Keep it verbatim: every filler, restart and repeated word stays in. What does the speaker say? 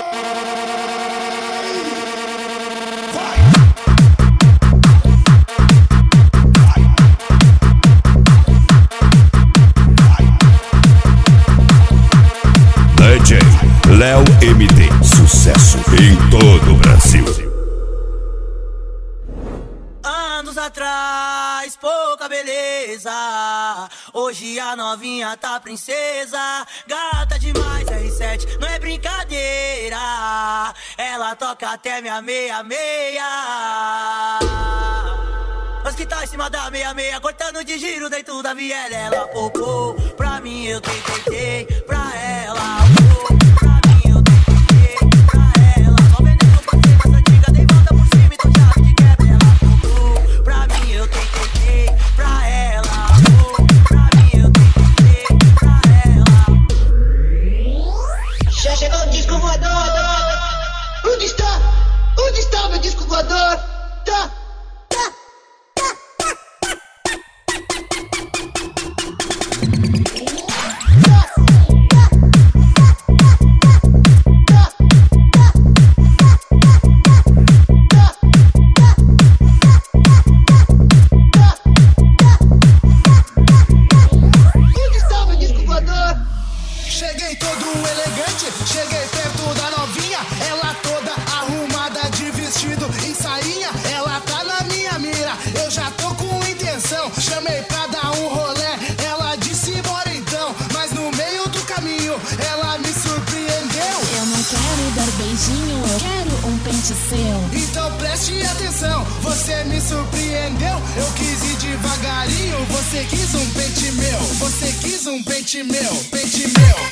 D J Léo M D, sucesso em todo o Brasil. Anos atrás, pouca beleza. Hoje a novinha tá princesa. Gata demais, R sete, não é brincadeira. Ela toca até minha meia-meia. Mas que tá em cima da meia-meia, cortando de giro dentro da viela. Ela popou, pra mim eu tentei, tentei, pra ela. Pra mim eu tentei, pra ela. Só vendendo parceiras antigas, dei volta por cima, então chave de quebra. Ela popou, pra mim eu tentei, pra ela. Pra mim eu tentei, pra ela. Já chegou o disco voador. Onde está? Onde está meu disco voador? Tá. Cheguei todo elegante, cheguei perto da novinha. Ela toda arrumada de vestido e sainha. Ela tá na minha mira, eu já tô com intenção. Chamei pra dar um rolé, ela disse bora então. Mas no meio do caminho, ela me surpreendeu. Eu não quero dar beijinho, eu quero um pente seu. Então preste atenção, você me surpreendeu. Eu quis ir devagarinho, você quis um pente meu. Você quis um pente meu, pente meu.